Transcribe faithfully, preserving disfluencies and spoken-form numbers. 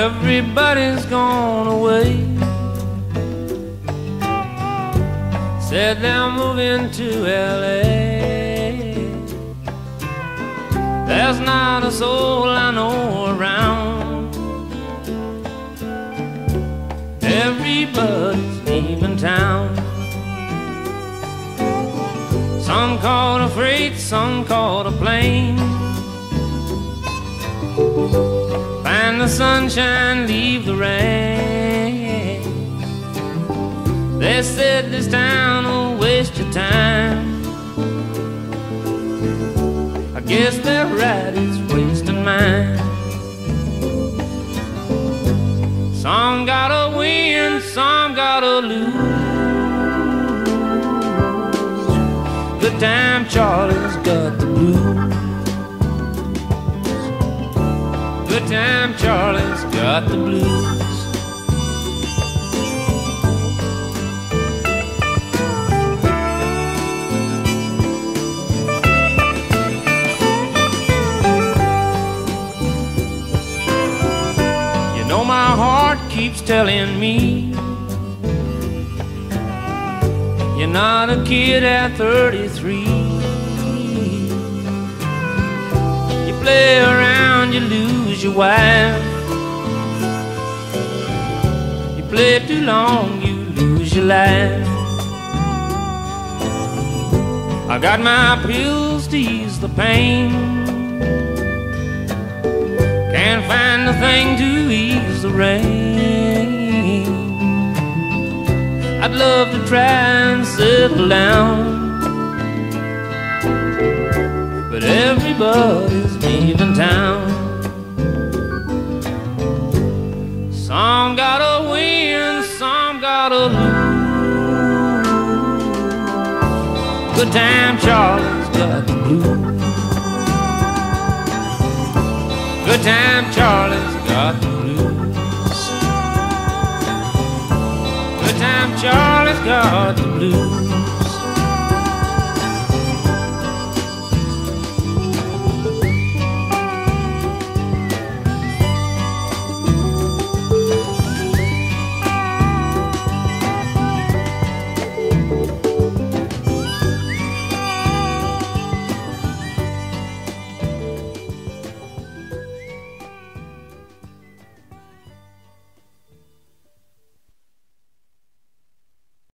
Everybody's gone away. Said they're moving to L A. There's not a soul I know around. Everybody's leaving town. Some caught a freight, some caught a plane. Find the sunshine, leave the rain. They said this town will waste your time. I guess they're right, it's wasting mine. Some gotta win, some gotta lose. Good time Charlie's got the blues. Good time Charlie's got the blues. You know my heart keeps telling me you're not a kid at thirty-three. You play around, you lose your wife. You play too long, you lose your life. I got my pills to ease the pain. Can't find a thing to ease the rain. I'd love to try and settle down, but everybody's leaving town. Some gotta win, some gotta lose. Good time Charlie's got the blues. Good time Charlie's got the blues. Good time Charlie's got the blues.